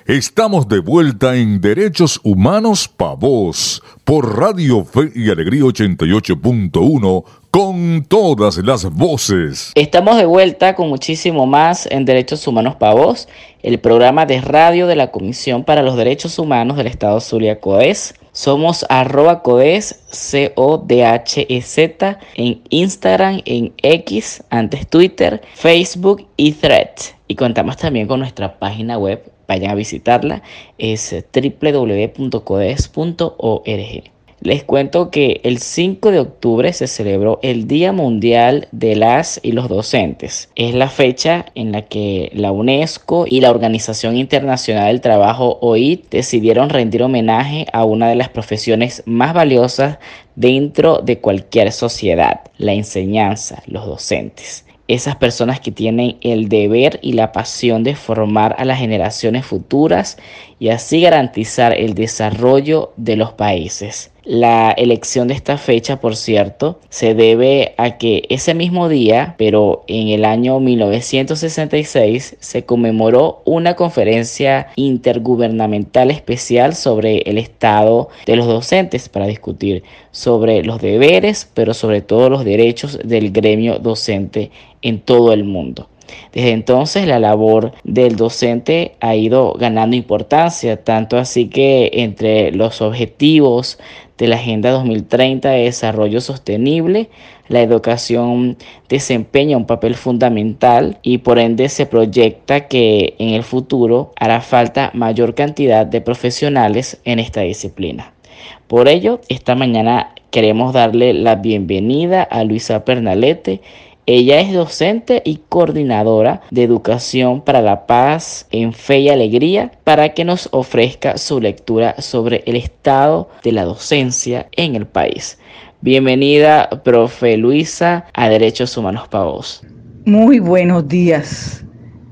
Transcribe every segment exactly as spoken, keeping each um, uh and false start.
Estamos de vuelta en Derechos Humanos Pa' Vos, por Radio Fe y Alegría ochenta y ocho punto uno, con todas las voces. Estamos de vuelta con muchísimo más en Derechos Humanos Pa' Vos, el programa de radio de la Comisión para los Derechos Humanos del Estado Zulia, CODES. Somos arroba CODES, C O D H E Z, en Instagram, en X, antes Twitter, Facebook y Threads. Y contamos también con nuestra página web. Vayan a visitarla, es doble u doble u doble u punto codes punto org. Les cuento que el cinco de octubre se celebró el Día Mundial de las y los Docentes. Es la fecha en la que la UNESCO y la Organización Internacional del Trabajo, O I T, decidieron rendir homenaje a una de las profesiones más valiosas dentro de cualquier sociedad: la enseñanza, los docentes. Esas personas que tienen el deber y la pasión de formar a las generaciones futuras y así garantizar el desarrollo de los países. La elección de esta fecha, por cierto, se debe a que ese mismo día, pero en el año mil novecientos sesenta y seis, se conmemoró una conferencia intergubernamental especial sobre el estado de los docentes para discutir sobre los deberes, pero sobre todo los derechos del gremio docente en todo el mundo. Desde entonces la labor del docente ha ido ganando importancia, tanto así que entre los objetivos de la Agenda dos mil treinta de Desarrollo Sostenible, la educación desempeña un papel fundamental y por ende se proyecta que en el futuro hará falta mayor cantidad de profesionales en esta disciplina. Por ello, esta mañana queremos darle la bienvenida a Luisa Pernalete. Ella es docente y coordinadora de Educación para la Paz en Fe y Alegría, para que nos ofrezca su lectura sobre el estado de la docencia en el país. Bienvenida, profe Luisa, a Derechos Humanos Pa' Vos. Muy buenos días.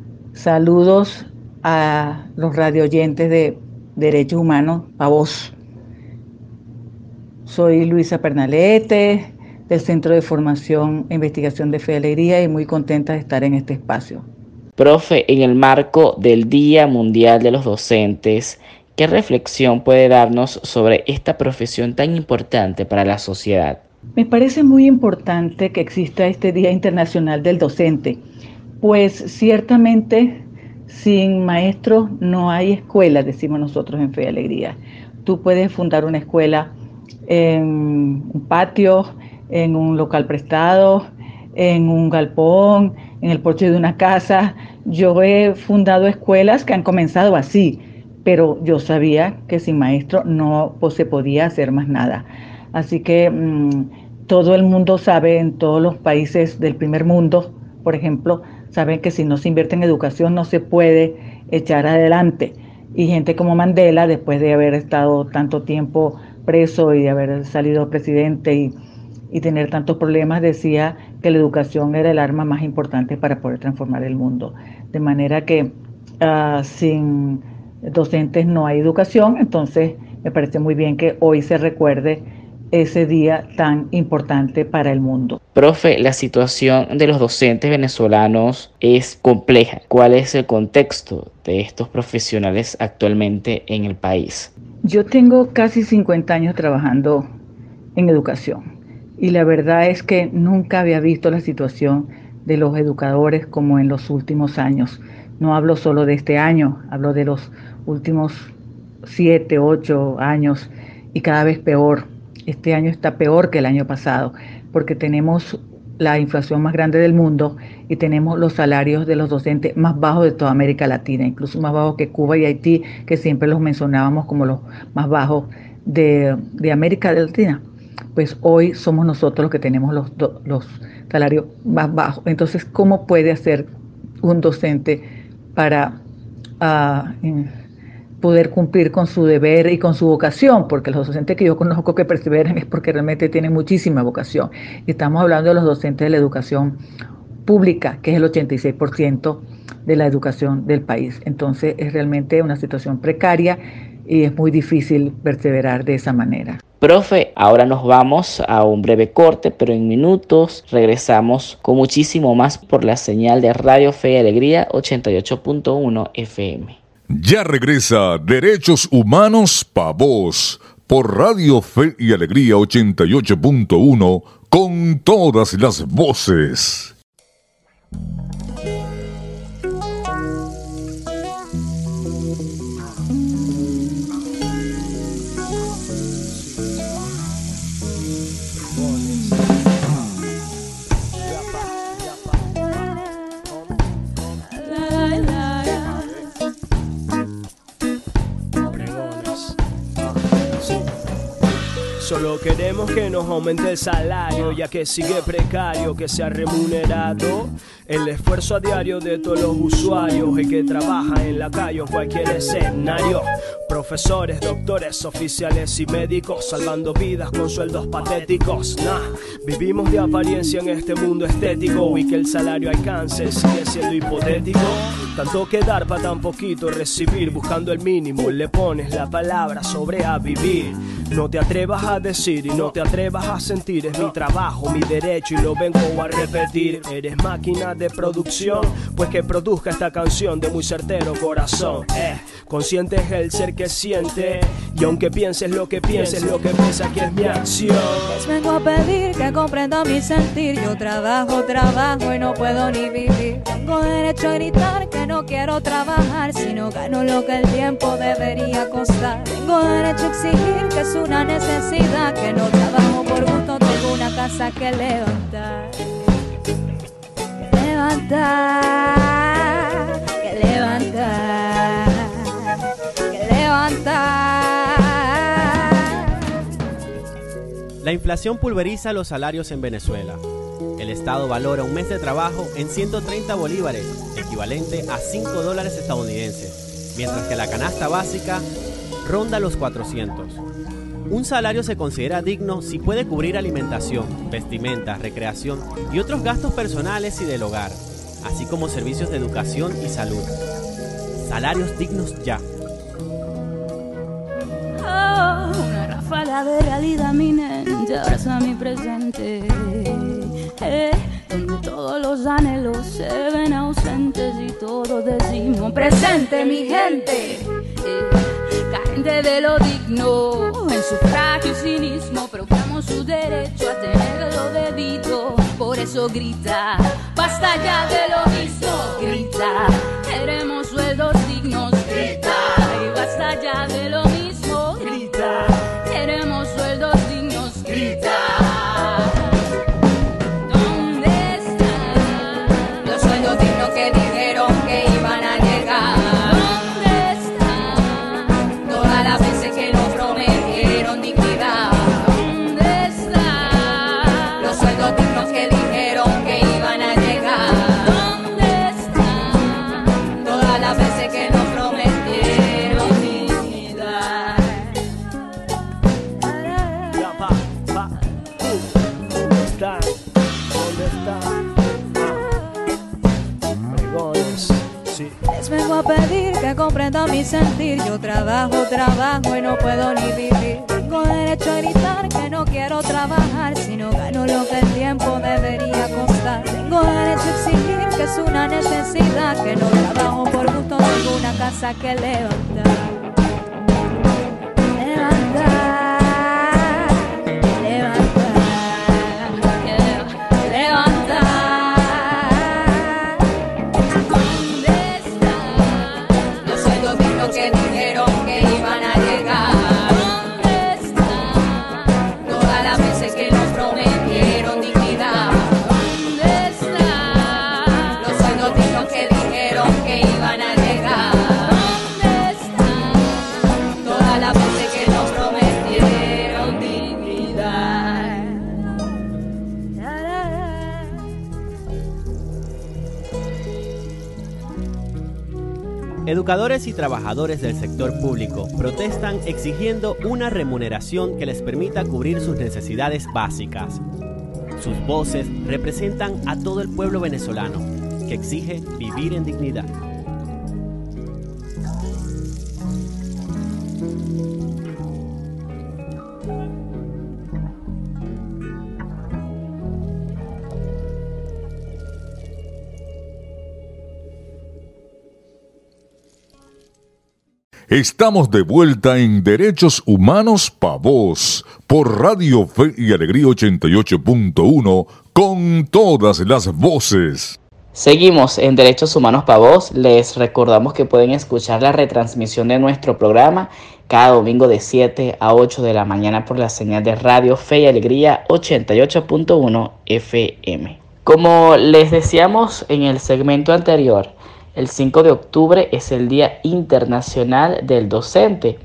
Saludos a los radioyentes de Derechos Humanos Pa' Vos. Soy Luisa Pernalete, del Centro de Formación e Investigación de Fe y Alegría, y muy contenta de estar en este espacio. Profe, en el marco del Día Mundial de los Docentes, ¿qué reflexión puede darnos sobre esta profesión tan importante para la sociedad? Me parece muy importante que exista este Día Internacional del Docente, pues ciertamente sin maestros no hay escuela, decimos nosotros en Fe y Alegría. Tú puedes fundar una escuela en un patio, en un local prestado, en un galpón, en el porche de una casa. Yo he fundado escuelas que han comenzado así, pero yo sabía que sin maestro no pues, se podía hacer más nada. Así que mmm, todo el mundo sabe, en todos los países del primer mundo, por ejemplo, saben que si no se invierte en educación no se puede echar adelante. Y gente como Mandela, después de haber estado tanto tiempo preso y de haber salido presidente y y tener tantos problemas, decía que la educación era el arma más importante para poder transformar el mundo. De manera que uh, sin docentes no hay educación. Entonces me parece muy bien que hoy se recuerde ese día tan importante para el mundo. Profe, la situación de los docentes venezolanos es compleja. ¿Cuál es el contexto de estos profesionales actualmente en el país? Yo tengo casi cincuenta años trabajando en educación. Y la verdad es que nunca había visto la situación de los educadores como en los últimos años. No hablo solo de este año, hablo de los últimos siete, ocho años y cada vez peor. Este año está peor que el año pasado porque tenemos la inflación más grande del mundo y tenemos los salarios de los docentes más bajos de toda América Latina, incluso más bajos que Cuba y Haití, que siempre los mencionábamos como los más bajos de, de América Latina. Pues hoy somos nosotros los que tenemos los, do, los salarios más bajos. Entonces, ¿cómo puede hacer un docente para uh, poder cumplir con su deber y con su vocación? Porque los docentes que yo conozco que perseveran es porque realmente tienen muchísima vocación. Y estamos hablando de los docentes de la educación pública, que es el ochenta y seis por ciento de la educación del país. Entonces, es realmente una situación precaria y es muy difícil perseverar de esa manera. Profe, ahora nos vamos a un breve corte, pero en minutos regresamos con muchísimo más por la señal de Radio Fe y Alegría ochenta y ocho punto uno F M. Ya regresa Derechos Humanos Pa' Vos por Radio Fe y Alegría ochenta y ocho punto uno con todas las voces. Solo queremos que nos aumente el salario, ya que sigue precario, que sea remunerado el esfuerzo a diario de todos los usuarios, el que trabaja en la calle o en cualquier escenario. Profesores, doctores, oficiales y médicos, salvando vidas con sueldos patéticos. Nah, vivimos de apariencia en este mundo estético, y que el salario alcance sigue siendo hipotético. Tanto que dar para tan poquito recibir, buscando el mínimo le pones la palabra sobre a vivir. No te atrevas a decir y no te atrevas a sentir, es mi trabajo, mi derecho y lo vengo a repetir. Eres máquina de producción, pues que produzca esta canción de muy certero corazón. Eh, consciente es el ser que siente, y aunque pienses lo que pienses, lo que piensa que es mi acción. Les vengo a pedir que comprendan mi sentir. Yo trabajo, trabajo y no puedo ni vivir. Tengo derecho a gritar que no quiero trabajar si no gano lo que el tiempo debería costar. Tengo derecho a exigir que es una necesidad, que no trabajo por gusto, tengo una casa que levantar. Que levantar, que levantar, que levantar. La inflación pulveriza los salarios en Venezuela. El Estado valora un mes de trabajo en ciento treinta bolívares, equivalente a cinco dólares estadounidenses, mientras que la canasta básica ronda los cuatrocientos. Un salario se considera digno si puede cubrir alimentación, vestimenta, recreación y otros gastos personales y del hogar, así como servicios de educación y salud. Salarios dignos ya. Oh, una ráfaga de realidad minente abraza mi presente, eh, donde todos los anhelos se ven ausentes y todos decimos presente mi gente. Eh, Carente de lo digno, en sufragio y cinismo, proclamo su derecho a tener lo debido. Por eso grita, basta ya de lo mismo, grita, queremos sueldos dignos, grita, y basta ya de lo mismo, grita, queremos sueldos dignos, grita. ¿Dónde están los sueldos dignos que dijeron que iban a llegar? Les vengo a pedir que comprendan mi sentir. Yo trabajo, trabajo y no puedo ni vivir. Tengo derecho a gritar que no quiero trabajar si no gano lo que el tiempo debería costar. Tengo derecho a exigir que es una necesidad, que no trabajo por gusto, tengo una casa que levantar. Levantar. Que dijeron que iban a llegar. ¿Dónde están todas las veces que nos prometieron dignidad? ¿Dónde están los sueldos dignos que dijeron que iban a llegar? ¿Dónde están todas las veces que nos prometieron dignidad? Educadores y trabajadores del sector público protestan exigiendo una remuneración que les permita cubrir sus necesidades básicas. Sus voces representan a todo el pueblo venezolano, que exige vivir en dignidad. Estamos de vuelta en Derechos Humanos Pa' Vos, por Radio Fe y Alegría ochenta y ocho punto uno, con todas las voces. Seguimos en Derechos Humanos Pa' Vos. Les recordamos que pueden escuchar la retransmisión de nuestro programa cada domingo de siete a ocho de la mañana por la señal de Radio Fe y Alegría ochenta y ocho punto uno F M. Como les decíamos en el segmento anterior, el cinco de octubre es el Día Internacional del Docente.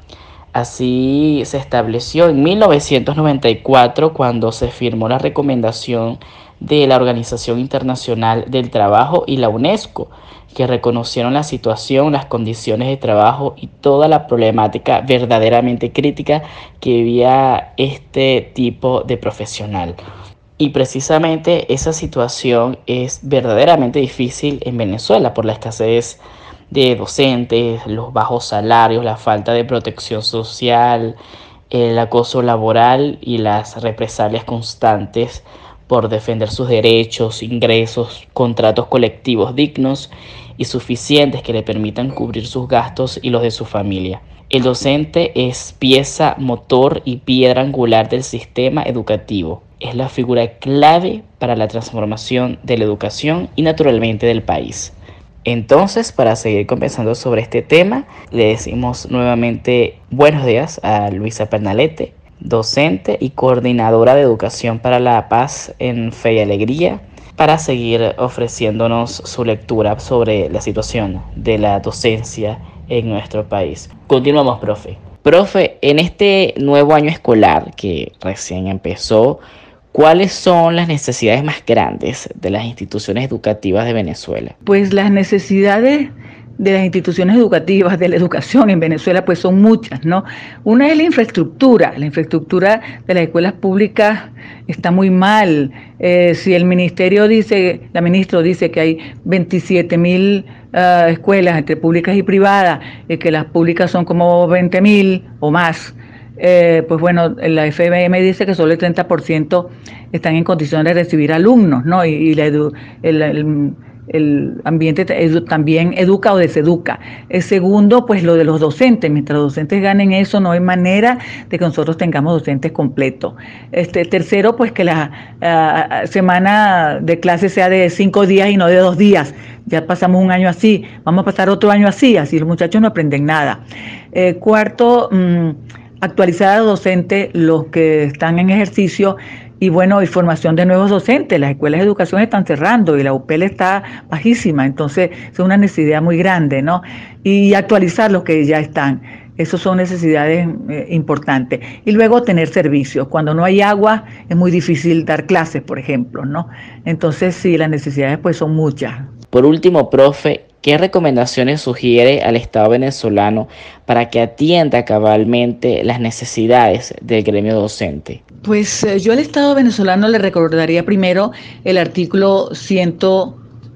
Así se estableció en mil novecientos noventa y cuatro cuando se firmó la recomendación de la Organización Internacional del Trabajo y la UNESCO, que reconocieron la situación, las condiciones de trabajo y toda la problemática verdaderamente crítica que vivía este tipo de profesional. Y precisamente esa situación es verdaderamente difícil en Venezuela por la escasez de docentes, los bajos salarios, la falta de protección social, el acoso laboral y las represalias constantes por defender sus derechos, ingresos, contratos colectivos dignos y suficientes que le permitan cubrir sus gastos y los de su familia. El docente es pieza, motor y piedra angular del sistema educativo. Es la figura clave para la transformación de la educación y naturalmente del país. Entonces, para seguir conversando sobre este tema, le decimos nuevamente buenos días a Luisa Pernalete, docente y coordinadora de Educación para la Paz en Fe y Alegría, para seguir ofreciéndonos su lectura sobre la situación de la docencia en nuestro país. Continuamos, profe. Profe, en este nuevo año escolar que recién empezó, ¿cuáles son las necesidades más grandes de las instituciones educativas de Venezuela? Pues las necesidades de las instituciones educativas, de la educación en Venezuela, pues son muchas, ¿no? Una es la infraestructura. La infraestructura de las escuelas públicas está muy mal. Eh, si el ministerio dice, la ministra dice que hay veintisiete mil uh, escuelas entre públicas y privadas, y que las públicas son como veinte mil o más, Eh, pues bueno, la F M M dice que solo el treinta por ciento están en condiciones de recibir alumnos, ¿no? Y, y la edu, el, el, el ambiente edu, también educa o deseduca. El segundo, pues lo de los docentes. Mientras los docentes ganen eso, no hay manera de que nosotros tengamos docentes completos. Este, tercero, pues que la uh, semana de clase sea de cinco días y no de dos días. Ya pasamos un año así, vamos a pasar otro año así, así los muchachos no aprenden nada. Eh, cuarto, mmm, actualizar a los docentes, los que están en ejercicio, y bueno, y formación de nuevos docentes. Las escuelas de educación están cerrando y la U P L está bajísima, entonces es una necesidad muy grande, ¿no? Y actualizar los que ya están. Esas son necesidades eh, importantes. Y luego tener servicios. Cuando no hay agua es muy difícil dar clases, por ejemplo, ¿no? Entonces sí, las necesidades pues son muchas. Por último, profe, ¿qué recomendaciones sugiere al Estado venezolano para que atienda cabalmente las necesidades del gremio docente? Pues eh, yo al Estado venezolano le recordaría primero el artículo ciento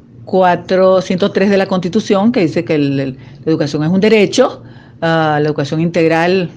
cuatro, ciento tres de la Constitución, que dice que el, el, la educación es un derecho, uh, la educación integral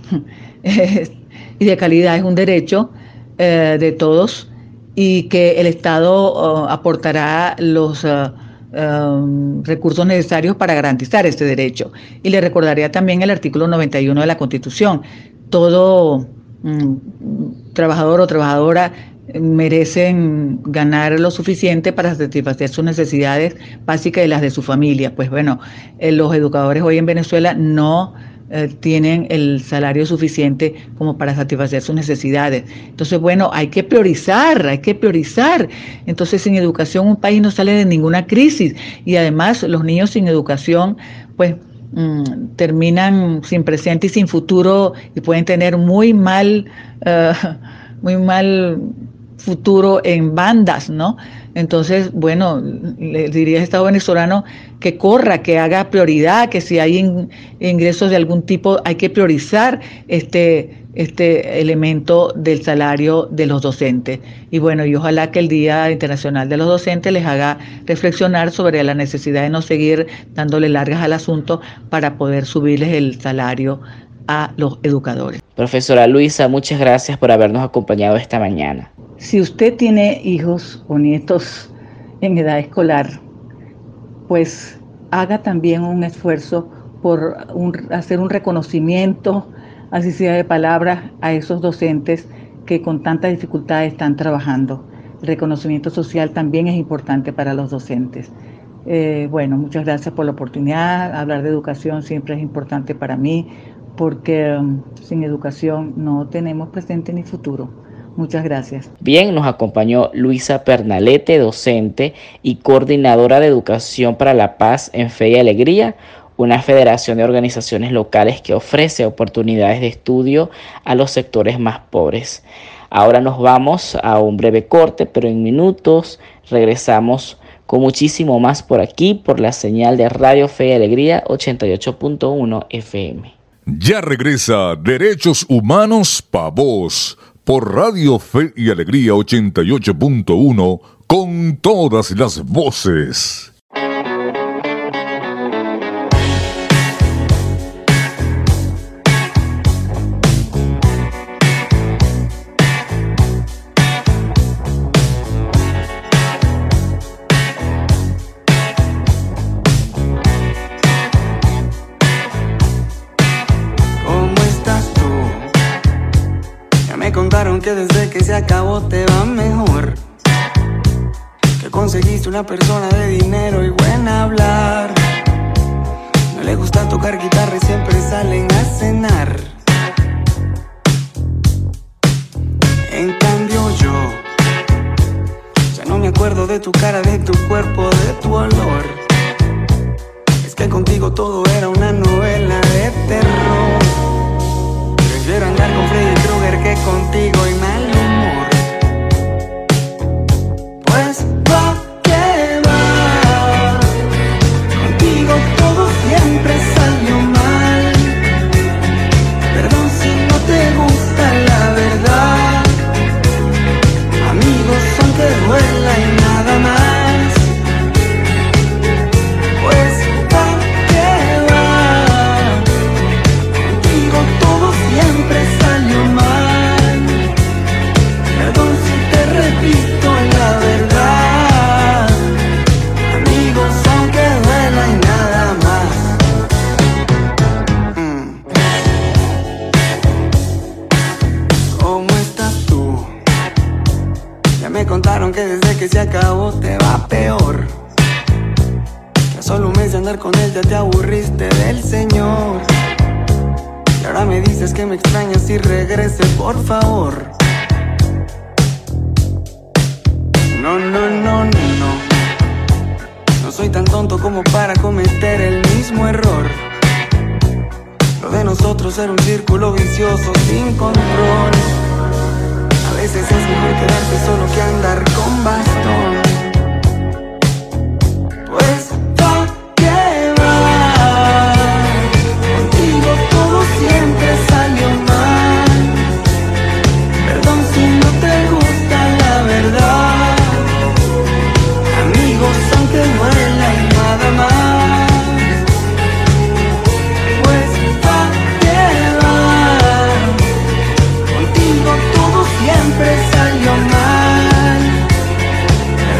y de calidad es un derecho uh, de todos, y que el Estado uh, aportará los Uh, Um, recursos necesarios para garantizar este derecho. Y le recordaría también el artículo noventa y uno de la Constitución. Todo um, trabajador o trabajadora merecen ganar lo suficiente para satisfacer sus necesidades básicas y las de su familia. Pues bueno, eh, los educadores hoy en Venezuela no Eh, tienen el salario suficiente como para satisfacer sus necesidades. Entonces, bueno, hay que priorizar, hay que priorizar. Entonces, sin educación un país no sale de ninguna crisis, y además los niños sin educación, pues, mmm, terminan sin presente y sin futuro, y pueden tener muy mal, uh, muy mal futuro en bandas, ¿no? Entonces, bueno, le diría al Estado venezolano que corra, que haga prioridad, que si hay in, ingresos de algún tipo, hay que priorizar este, este elemento del salario de los docentes. Y bueno, y ojalá que el Día Internacional de los Docentes les haga reflexionar sobre la necesidad de no seguir dándole largas al asunto para poder subirles el salario a los educadores. Profesora Luisa, muchas gracias por habernos acompañado esta mañana. Si usted tiene hijos o nietos en edad escolar, pues haga también un esfuerzo por un, hacer un reconocimiento, así sea de palabras, a esos docentes que con tanta dificultad están trabajando. El reconocimiento social también es importante para los docentes. Eh, bueno, muchas gracias por la oportunidad. Hablar de educación siempre es importante para mí, porque um, sin educación no tenemos presente ni futuro. Muchas gracias. Bien, nos acompañó Luisa Pernalete, docente y coordinadora de Educación para la Paz en Fe y Alegría, una federación de organizaciones locales que ofrece oportunidades de estudio a los sectores más pobres. Ahora nos vamos a un breve corte, pero en minutos regresamos con muchísimo más por aquí, por la señal de Radio Fe y Alegría ochenta y ocho punto uno F M. Ya regresa Derechos Humanos Pa' Vos por Radio Fe y Alegría ochenta y ocho punto uno con todas las voces. Que desde que se acabó te va mejor, que conseguiste una persona de dinero y buena hablar. No le gusta tocar guitarra y siempre salen a cenar. En cambio yo ya no me acuerdo de tu cara, de tu cuerpo, de tu olor. Es que contigo todo era una novela de terror. Prefiero andar con Freddy Krueger que contigo y mal humor. Pues va que va, contigo todo siempre salió mal. Perdón si no te gusta la verdad. Amigos son que duela y nada más. Pues va que va, contigo todo siempre salió mal. Perdón si te repito la verdad. Amigos aunque duela y nada más. mm. ¿Cómo estás tú? Ya me contaron que desde que se acabó te va peor. Que a solo un mes de andar con él ya te aburriste del señor. Y ahora me dices que me extrañas y regrese, por favor. No, no, no, no, no. No soy tan tonto como para cometer el mismo error. Lo de nosotros era un círculo vicioso sin control. A veces es mejor quedarse solo que andar con bastón. Pues va que va, contigo todo siempre salió mal. Perdón si no te gusta la verdad. Amigos aunque duela y nada más. Pues va que va, contigo todo siempre salió mal.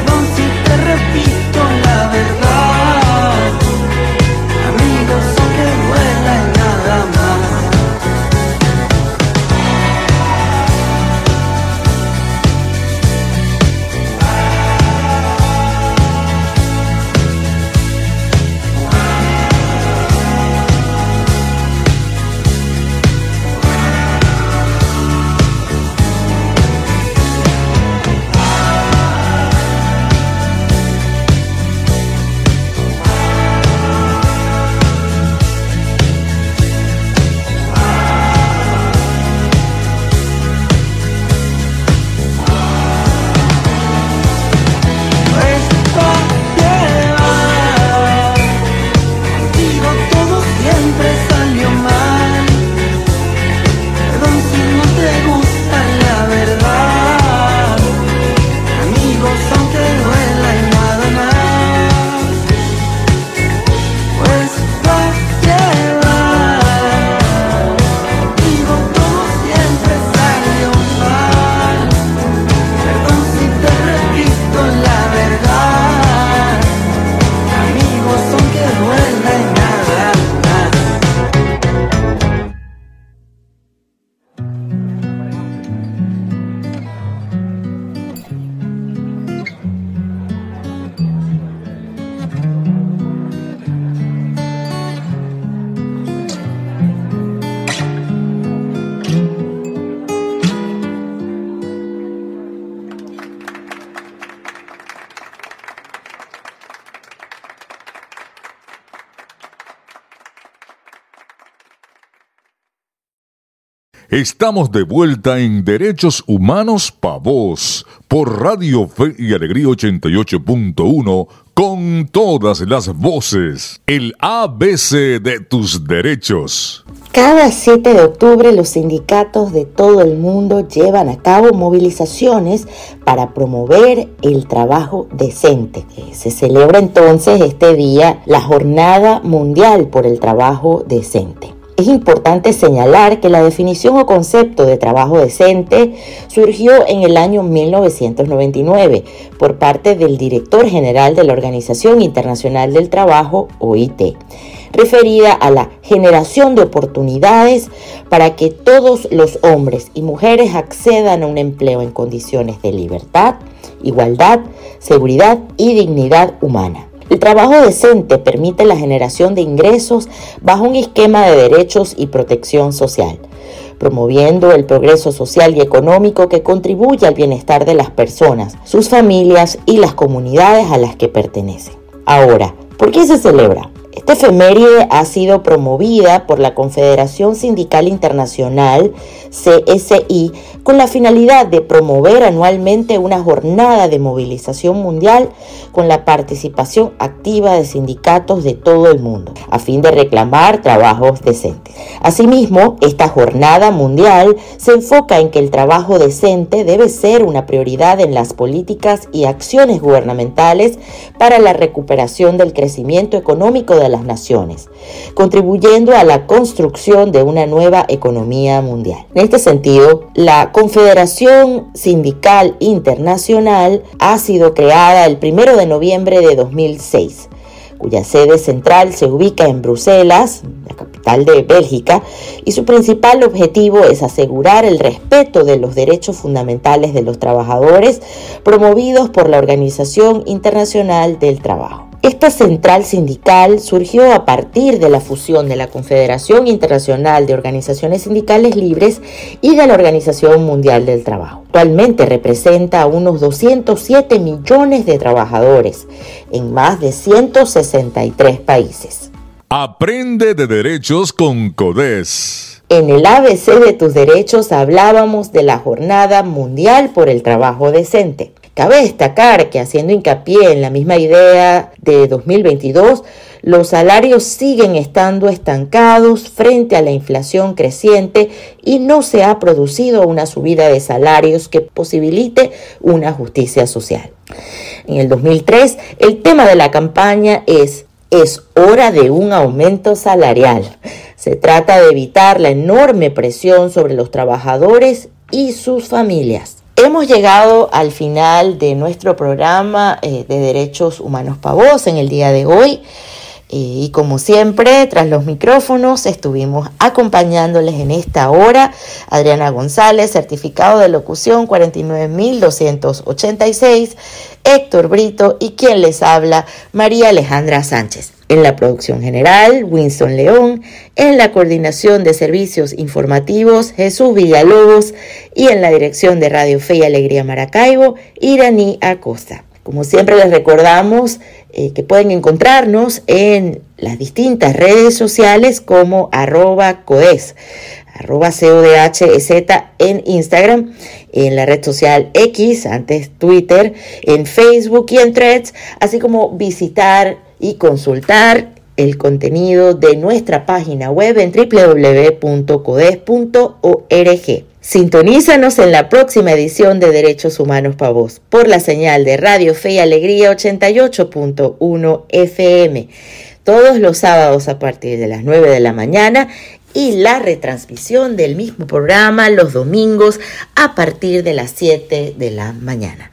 Estamos de vuelta en Derechos Humanos Pa' Vos por Radio Fe y Alegría ochenta y ocho punto uno con todas las voces. El A B C de tus derechos. Cada siete de octubre los sindicatos de todo el mundo llevan a cabo movilizaciones para promover el trabajo decente. Se celebra entonces este día la Jornada Mundial por el Trabajo Decente. Es importante señalar que la definición o concepto de trabajo decente surgió en el año mil novecientos noventa y nueve por parte del director general de la Organización Internacional del Trabajo, O I T, referida a la generación de oportunidades para que todos los hombres y mujeres accedan a un empleo en condiciones de libertad, igualdad, seguridad y dignidad humana. El trabajo decente permite la generación de ingresos bajo un esquema de derechos y protección social, promoviendo el progreso social y económico que contribuye al bienestar de las personas, sus familias y las comunidades a las que pertenecen. Ahora, ¿por qué se celebra? Esta efeméride ha sido promovida por la Confederación Sindical Internacional, C S I, con la finalidad de promover anualmente una jornada de movilización mundial con la participación activa de sindicatos de todo el mundo, a fin de reclamar trabajos decentes. Asimismo, esta jornada mundial se enfoca en que el trabajo decente debe ser una prioridad en las políticas y acciones gubernamentales para la recuperación del crecimiento económico de las naciones, contribuyendo a la construcción de una nueva economía mundial. En este sentido, la Confederación Sindical Internacional ha sido creada el primero de noviembre de dos mil seis, cuya sede central se ubica en Bruselas, la capital de Bélgica, y su principal objetivo es asegurar el respeto de los derechos fundamentales de los trabajadores promovidos por la Organización Internacional del Trabajo. Esta central sindical surgió a partir de la fusión de la Confederación Internacional de Organizaciones Sindicales Libres y de la Organización Mundial del Trabajo. Actualmente representa a unos doscientos siete millones de trabajadores en más de ciento sesenta y tres países. Aprende de derechos con CODES. En el A B C de tus derechos hablábamos de la Jornada Mundial por el Trabajo Decente. Cabe destacar que, haciendo hincapié en la misma idea de dos mil veintidós, los salarios siguen estando estancados frente a la inflación creciente y no se ha producido una subida de salarios que posibilite una justicia social. En el dos mil tres, el tema de la campaña es «Es hora de un aumento salarial». Se trata de evitar la enorme presión sobre los trabajadores y sus familias. Hemos llegado al final de nuestro programa eh, de Derechos Humanos Pa' Vos en el día de hoy. Eh, y como siempre, tras los micrófonos, estuvimos acompañándoles en esta hora Adriana González, certificado de locución cuarenta y nueve mil doscientos ochenta y seis, Héctor Brito y quien les habla, María Alejandra Sánchez. En la producción general, Winston León, en la coordinación de servicios informativos, Jesús Villalobos, y en la dirección de Radio Fe y Alegría Maracaibo, Iraní Acosta. Como siempre les recordamos eh, que pueden encontrarnos en las distintas redes sociales como arroba codes, arroba C O D H E Z en Instagram, en la red social X, antes Twitter, en Facebook y en Threads, así como visitar y consultar el contenido de nuestra página web en doble u doble u doble u punto codes punto org. Sintonízanos en la próxima edición de Derechos Humanos Pa' Vos por la señal de Radio Fe y Alegría ochenta y ocho punto uno F M, todos los sábados a partir de las nueve de la mañana y la retransmisión del mismo programa los domingos a partir de las siete de la mañana.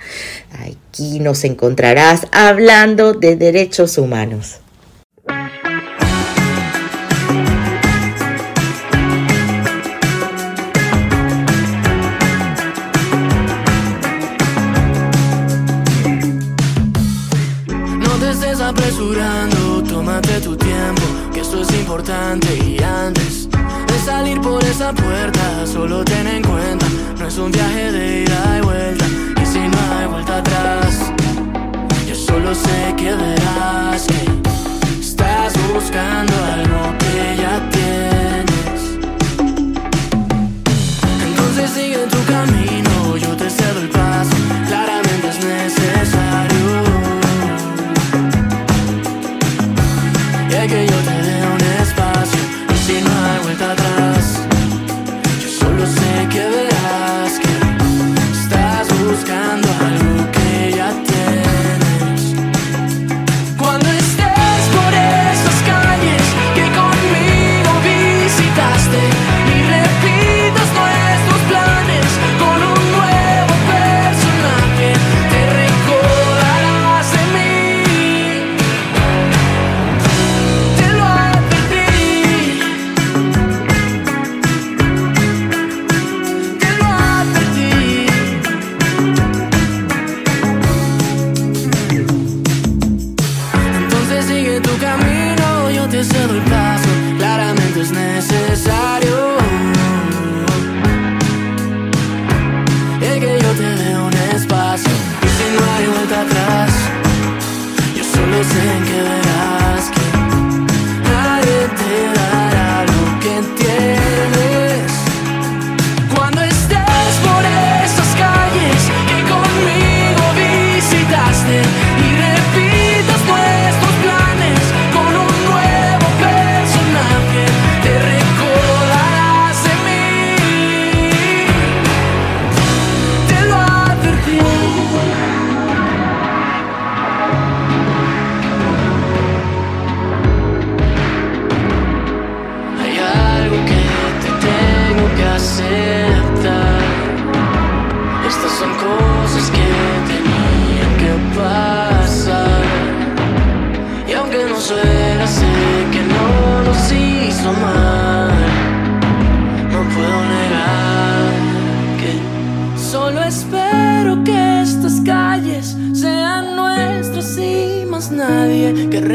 Aquí nos encontrarás hablando de derechos humanos. No te estés apresurando, tómate tu tiempo, que esto es importante. Y antes de salir por esa puerta, solo ten en cuenta, no es un viaje de ida y vuelta. Y si no hay vuelta atrás, yo solo sé que verás que estás buscando algo que ya tienes.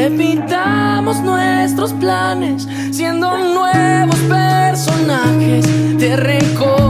repitamos nuestros planes, siendo nuevos personajes de rencor.